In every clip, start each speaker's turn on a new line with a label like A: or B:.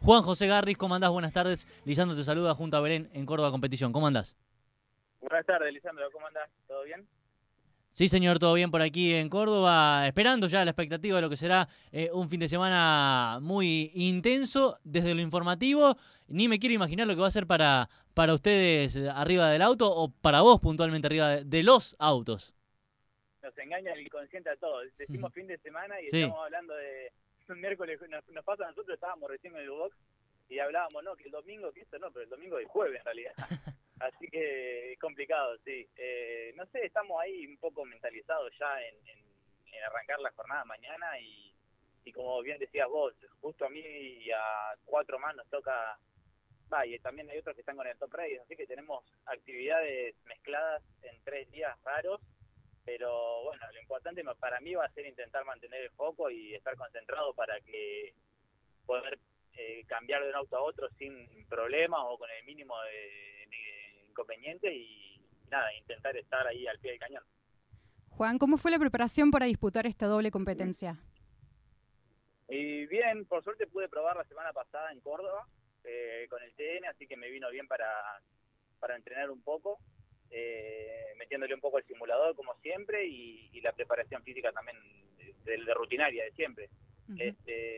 A: Juan José Garris, ¿cómo andás? Buenas tardes. Lisandro te saluda junto a Belén en Córdoba Competición. ¿Cómo andás?
B: Buenas tardes, Lisandro. ¿Cómo andás? ¿Todo bien?
A: Sí, señor, todo bien por aquí en Córdoba. Esperando ya la expectativa de lo que será un fin de semana muy intenso desde lo informativo. Ni me quiero imaginar lo que va a ser para ustedes arriba del auto o para vos puntualmente arriba de los autos.
B: Nos engaña el inconsciente a todos. Decimos fin de semana y
A: Sí.
B: Estamos hablando de un miércoles. Nos pasa a nosotros, estábamos recién en el box y hablábamos, no, que el domingo, que esto no, pero el domingo es jueves en realidad. Así que es complicado, sí. No sé, estamos ahí un poco mentalizados ya en arrancar la jornada mañana y como bien decías vos, justo a mí y a 4 más nos toca, y también hay otros que están con el Top Race, así que tenemos actividades mezcladas en 3 días raros, pero bueno, lo importante para mí va a ser intentar mantener el foco y estar concentrado para que poder cambiar de un auto a otro sin problemas o con el mínimo de inconveniente y nada, intentar estar ahí al pie del cañón.
C: Juan, ¿cómo fue la preparación para disputar esta doble competencia?
B: Y bien, por suerte pude probar la semana pasada en Córdoba con el TN, así que me vino bien para entrenar un poco, metiéndole un poco el simulador como siempre y la preparación física también de rutinaria de siempre.
C: Uh-huh.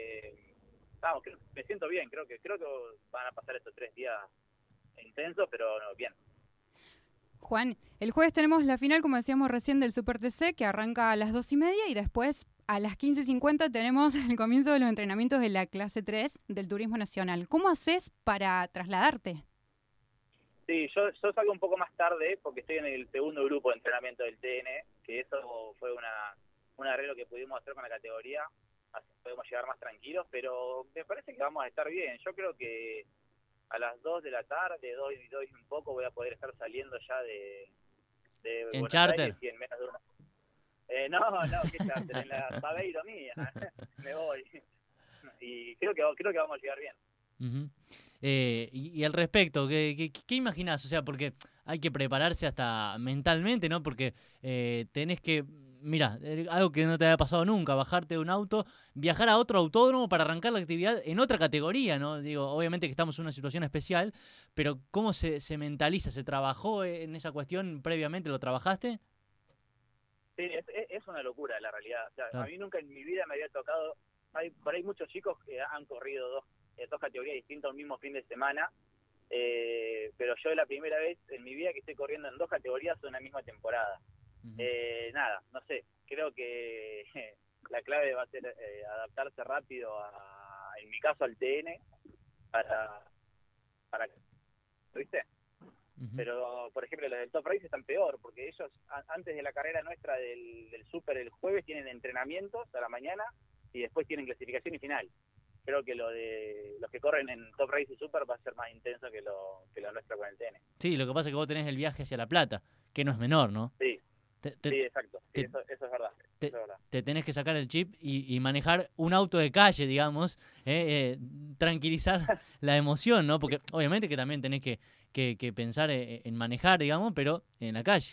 B: Me siento bien, creo que van a pasar estos 3 días intensos, pero no, bien.
C: Juan, el jueves tenemos la final, como decíamos recién, del Super TC, que arranca a las 2:30 y después a las 15:50 tenemos el comienzo de los entrenamientos de la clase 3 del Turismo Nacional. ¿Cómo haces para trasladarte?
B: Sí, yo salgo un poco más tarde porque estoy en el segundo grupo de entrenamiento del TN, que eso fue un arreglo que pudimos hacer con la categoría, así podemos llegar más tranquilos, pero me parece que vamos a estar bien. Yo creo que a las 2 de la tarde, 2 y un poco, voy a poder estar saliendo ya de
A: ¿En
B: Buenos
A: charter?
B: Aires y en menos de una... No, ¿qué charter? En la Babeiro mía. Me voy. Y creo que vamos a llegar bien.
A: Uh-huh. Y al respecto, ¿qué imaginás? O sea, porque hay que prepararse hasta mentalmente, ¿no? Porque tenés que, mira, algo que no te había pasado nunca, bajarte de un auto, viajar a otro autódromo para arrancar la actividad en otra categoría, ¿no? Digo, obviamente que estamos en una situación especial, pero ¿cómo se mentaliza? ¿Se trabajó en esa cuestión previamente? ¿Lo trabajaste?
B: Sí, es una locura la realidad. O sea,
A: Claro.
B: A mí nunca en mi vida me había tocado... Por ahí muchos chicos que han corrido dos categorías distintas un mismo fin de semana, pero yo es la primera vez en mi vida que estoy corriendo en 2 categorías en una misma temporada.
A: Uh-huh.
B: Nada, no sé, creo que la clave va a ser adaptarse rápido en mi caso al TN para ¿viste?
A: Uh-huh.
B: Pero por ejemplo los del Top Race están peor porque ellos antes de la carrera nuestra del Super el jueves tienen entrenamientos a la mañana y después tienen clasificación y final. Creo que lo de los que corren en Top Race y Super va a ser más intenso que lo nuestro con el TN.
A: Sí, lo que pasa es que vos tenés el viaje hacia La Plata, que no es menor, ¿no?
B: Sí, sí, exacto. Sí, eso es verdad. Eso es verdad.
A: Te tenés que sacar el chip y manejar un auto de calle, digamos, tranquilizar la emoción, ¿no? Porque obviamente que también tenés que pensar en manejar, digamos, pero en la calle.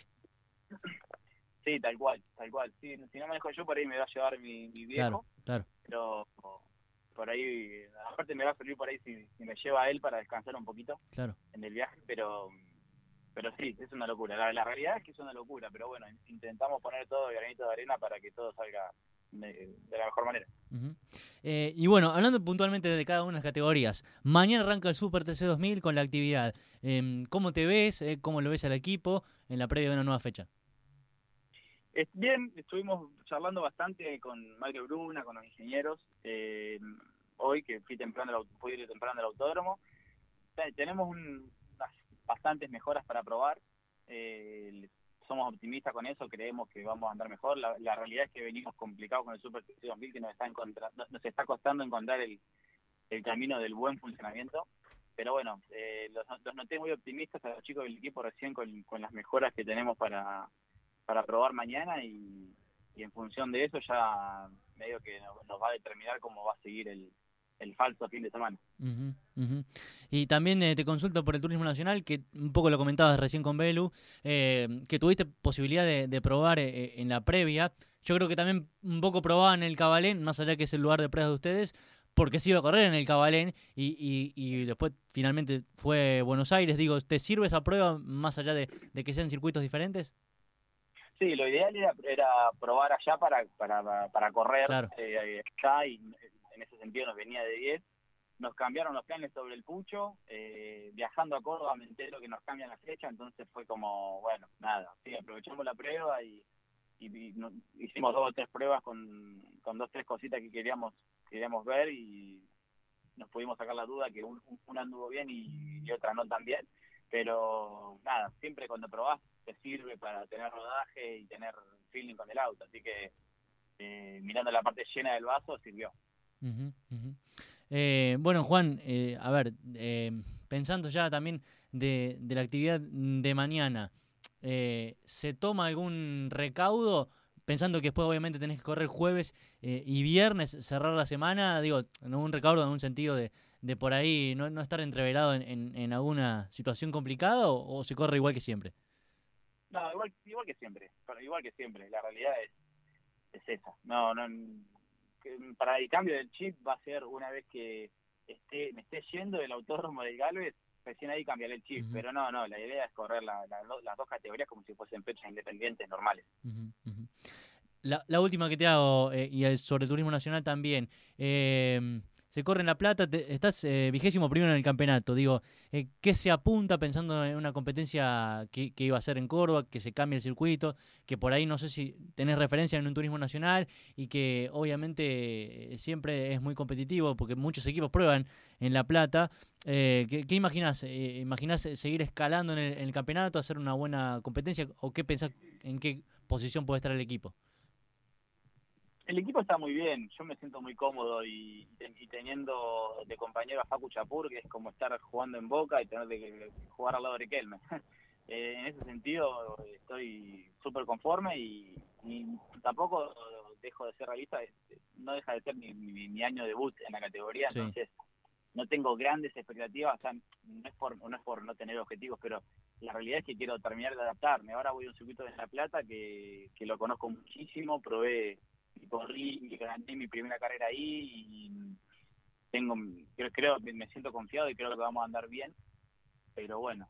B: Sí, tal cual. Sí, si no manejo yo, por ahí me va a llevar mi viejo.
A: Claro.
B: Pero por ahí, aparte me va a servir por ahí si me lleva a él para descansar un poquito en el viaje, pero sí, es una locura. La realidad es que es una locura, pero bueno, intentamos poner todo granito de arena para que todo salga de la mejor manera.
A: Uh-huh. Y bueno, hablando puntualmente de cada una de las categorías, mañana arranca el Super TC 2000 con la actividad. ¿Cómo te ves? ¿Cómo lo ves al equipo en la previa de una nueva fecha?
B: Bien, estuvimos charlando bastante con Mario Bruna, con los ingenieros, hoy que fui temprano al autódromo. Tenemos unas bastantes mejoras para probar, somos optimistas con eso, creemos que vamos a andar mejor. La realidad es que venimos complicados con el Super TC 2000, que nos está costando encontrar el camino del buen funcionamiento. Pero bueno, los noté muy optimistas a los chicos del equipo recién con las mejoras que tenemos para probar mañana y en función de eso ya medio que nos va a determinar cómo va a seguir el falso fin de semana.
A: Uh-huh, uh-huh. Y también te consulto por el Turismo Nacional, que un poco lo comentabas recién con Belu, que tuviste posibilidad de probar en la previa. Yo creo que también un poco probaban el Cabalén, más allá que es el lugar de pruebas de ustedes, porque se iba a correr en el Cabalén y después finalmente fue Buenos Aires. Digo, ¿te sirve esa prueba más allá de que sean circuitos diferentes?
B: Sí, lo ideal era probar allá para correr
A: Claro.
B: acá, y en ese sentido nos venía de 10. Nos cambiaron los planes sobre el Pucho, viajando a Córdoba me entero que nos cambian la fecha, entonces fue como, bueno, nada, sí, aprovechamos la prueba y hicimos 2 o 3 pruebas con 2 o 3 cositas que queríamos ver, y nos pudimos sacar la duda que una anduvo bien y otra no tan bien, pero nada, siempre cuando probás te sirve para tener rodaje y tener feeling con el auto, así que mirando la parte llena del vaso sirvió.
A: Uh-huh, uh-huh. Bueno, Juan, a ver, pensando ya también de la actividad de mañana, ¿se toma algún recaudo? Pensando que después obviamente tenés que correr jueves y viernes, cerrar la semana, digo, no un recaudo en un sentido de por ahí no estar entreverado en alguna situación complicada, o se corre igual que siempre.
B: No, igual que siempre, la realidad es esa. No, para el cambio del chip va a ser una vez que me esté yendo del autódromo del Galvez, recién ahí cambiaré el chip, pero no, la idea es correr las 2 categorías como si fuesen fechas independientes normales.
A: Uh-huh, uh-huh. La última que te hago, y sobre turismo nacional también, se corre en La Plata, estás 21º en el campeonato, digo, ¿qué se apunta pensando en una competencia que iba a ser en Córdoba, que se cambie el circuito, que por ahí no sé si tenés referencia en un turismo nacional y que obviamente siempre es muy competitivo porque muchos equipos prueban en La Plata? ¿Qué imaginás? ¿Imaginás seguir escalando en el campeonato, hacer una buena competencia, o qué pensás, en qué posición puede estar el equipo?
B: El equipo está muy bien, yo me siento muy cómodo y teniendo de compañero a Facu Chapur, que es como estar jugando en Boca y tener que jugar al lado de Riquelme. En ese sentido estoy súper conforme y tampoco dejo de ser realista, no deja de ser mi año debut en la categoría, sí. Entonces no tengo grandes expectativas, o sea, no es por no tener objetivos, pero la realidad es que quiero terminar de adaptarme. Ahora voy a un circuito de La Plata que lo conozco muchísimo, corrí y gané mi primera carrera ahí y creo que me siento confiado y creo que vamos a andar bien, pero bueno,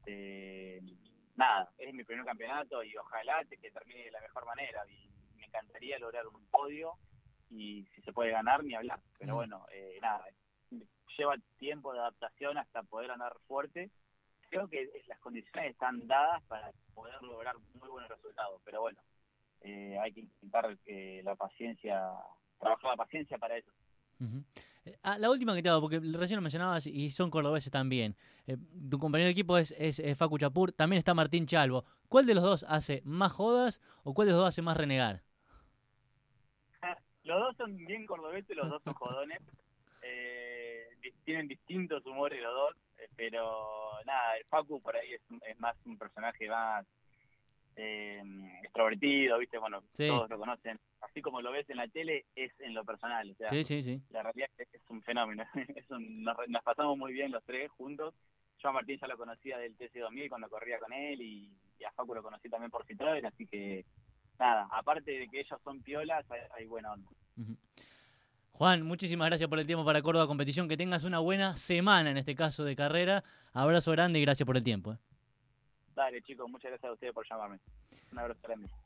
B: nada, es mi primer campeonato y ojalá que termine de la mejor manera, y me encantaría lograr un podio y si se puede ganar ni hablar, pero bueno, nada, lleva tiempo de adaptación hasta poder andar fuerte. Creo que las condiciones están dadas para poder lograr muy buenos resultados, pero bueno, hay que intentar trabajar la paciencia para eso.
A: Uh-huh. La última que te hago, porque recién lo mencionabas y son cordobeses también. Tu compañero de equipo es Facu Chapur, también está Martín Chalvo. ¿Cuál de los dos hace más jodas o cuál de los dos hace más renegar?
B: Los dos son bien cordobeses, los dos son jodones. Tienen distintos humores los dos, pero nada, el Facu por ahí es más un personaje más extrovertido, ¿viste? Bueno, sí. Todos lo conocen. Así como lo ves en la tele, es en lo personal. O sea, sí. La realidad es que es un fenómeno. Nos pasamos muy bien los tres juntos. Yo a Martín ya lo conocía del TC2000 cuando corría con él, y a Facu lo conocí también por Citroën, así que nada, aparte de que ellos son piolas, hay buena onda.
A: Uh-huh. Juan, muchísimas gracias por el tiempo para Córdoba Competición. Que tengas una buena semana, en este caso de carrera. Abrazo grande y gracias por el tiempo.
B: Dale, chicos, muchas gracias a ustedes por llamarme. Un abrazo grande.